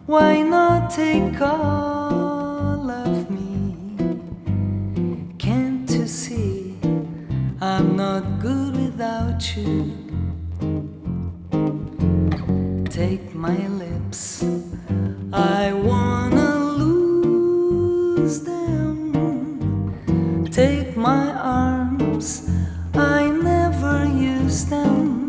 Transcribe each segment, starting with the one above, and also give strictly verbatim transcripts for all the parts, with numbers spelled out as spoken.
Why not take all of me? Can't you see I'm not good without you? Take my lips, I wanna lose them. Take my arms, I never use them.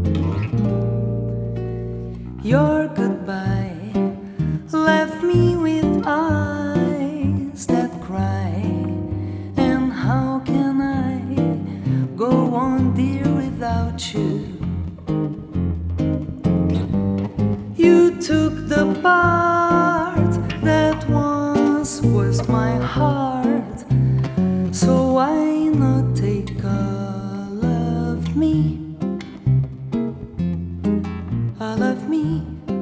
Your goodbye left me with eyes that cry. And how can I go on, dear, without you? You took the part that once was my heart, so why not take all of me? All of me.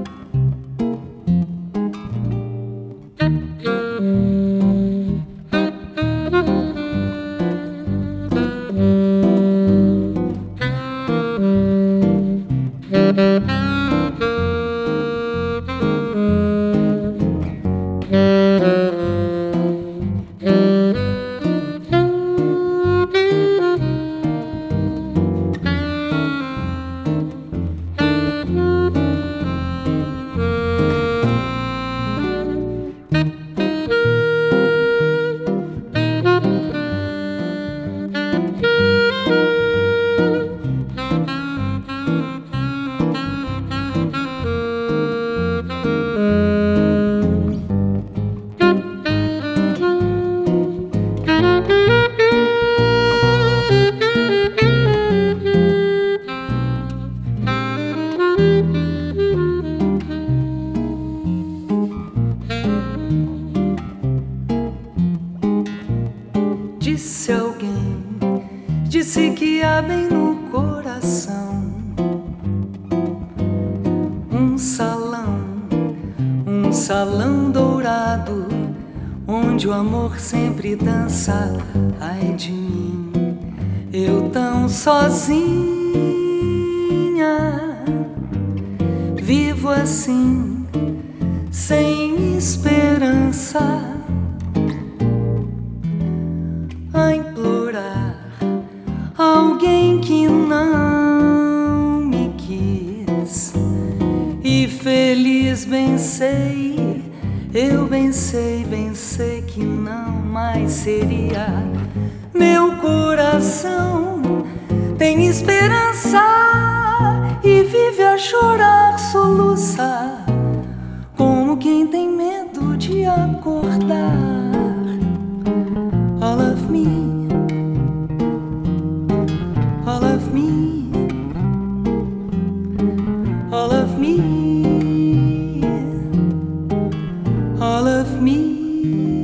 Disse alguém, disse que há bem no coração um salão, um salão dourado, onde o amor sempre dança. Ai de mim, eu tão sozinha, vivo assim, sem esperança, a implorar alguém que não me quis. E feliz bem sei, eu bem sei, bem sei que não mais seria. Meu coração tem esperança e vive a chorar, soluçar, como quem tem medo de acordar. All of me, all of me, all of me, all of me.